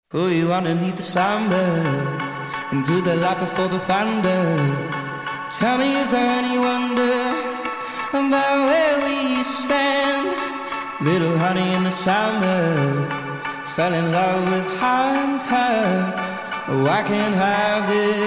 Pull you underneath the slumber, into the light before the thunder. Tell me, is there any wonder about where we stand? Little honey in the summer, fell in love with hunter. Oh, I can't have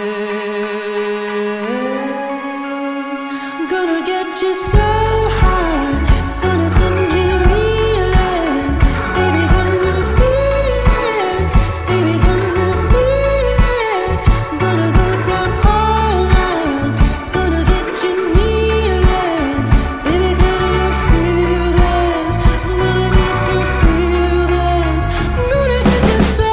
this. I'm gonna get you so high, it's gonna send you reeling. Baby, gonna feel it. Baby, gonna feel it. I'm gonna go down all night, it's gonna get you kneeling. Baby, can you feel this? I'm gonna make you feel this. I'm gonna get you so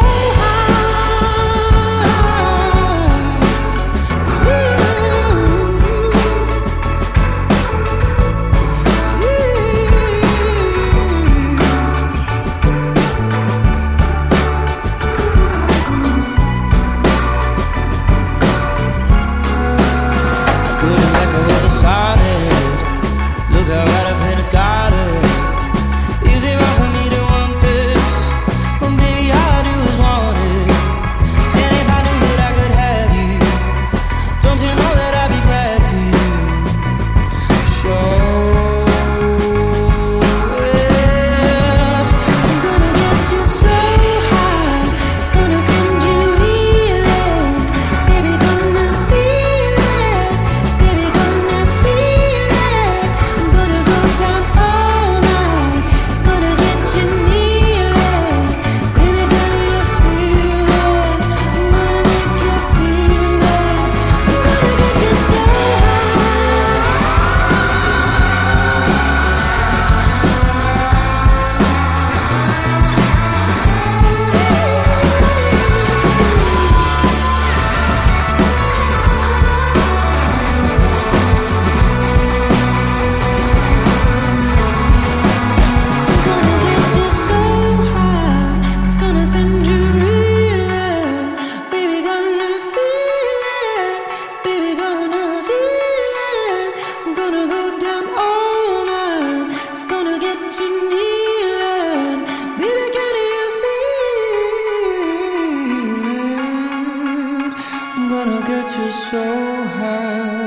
look how right up and it's got it. Is it wrong for me to want this? Well, baby, all I do is want it. And if I knew that I could have you, don't you know that I'd be glad to show it. I'm gonna get you so high, it's gonna send you reeling. Baby, gonna feel it. Baby, gonna feel it. I'm gonna go down all night, it's gonna get you kneeling. Baby, can you feel it? I'm gonna make you feel it. I'm gonna get you so I'm gonna get you so high, it's gonna send you reeling. Baby, gonna feel it. Baby, gonna feel it. I'm gonna go down all night, it's gonna get you kneeling. Baby, can you feel it? I'm gonna get you so high.